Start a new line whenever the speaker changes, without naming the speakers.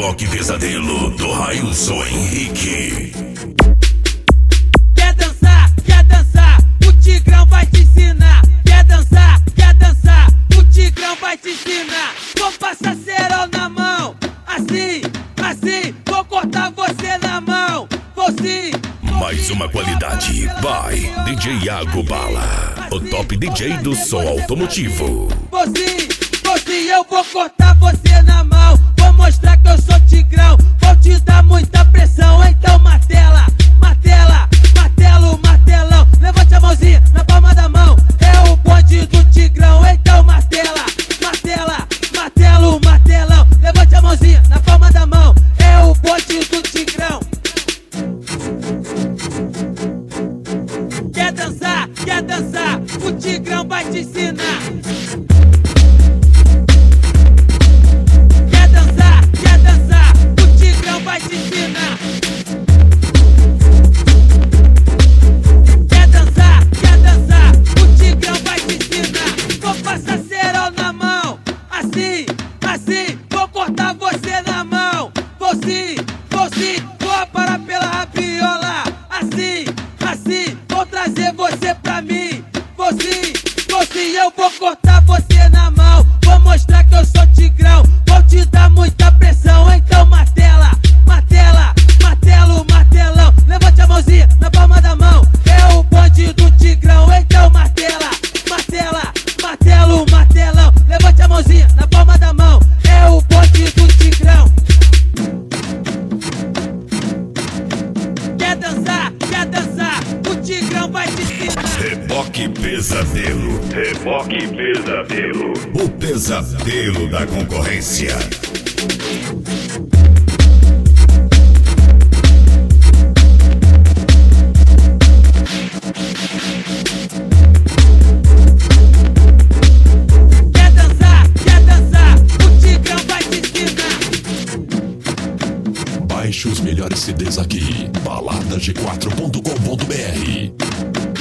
Reboque Pesadelo do Railson Henrique.
Quer dançar, o Tigrão vai te ensinar. Quer dançar, o Tigrão vai te ensinar. Vou passar cerol na mão, assim, vou cortar você na mão. Vou sim.
Mais uma qualidade by DJ Iago Bala, o top DJ do som automotivo.
Vou sim, eu vou cortar você na mão. Vou mostrar que eu sou Tigrão, vou te dar muita pressão. Então martela, martelão. Levante a mãozinha na palma da mão. É o bonde do Tigrão, então martela, martelão. Levante a mãozinha na palma da mão. É o bonde do Tigrão. Quer dançar, o Tigrão vai te ensinar. Quer dançar, o Tigrão vai te ensinar. Quer dançar, o Tigrão vai te ensinar. Vou passar cerol na mão, assim, vou cortar você na mão. Vou sim, vou parar pela rabiola. Assim, vou trazer você pra mim. Vou sim, eu vou cortar você na mão. Vou mostrar que eu sou Tigrão, vou te dar muita pressão. Então martela, martelão. Levante a mãozinha na palma da mão. É o bonde do Tigrão, então martela, martelão. Levante a mãozinha na palma da mão. É o bonde do Tigrão. Quer dançar, o Tigrão vai te ensinar.
Reboque Pesadelo. O pesadelo da concorrência.
Quer dançar, o Tigrão vai te ensinar.
Baixe os melhores CDs aqui. Baladag4.com.br.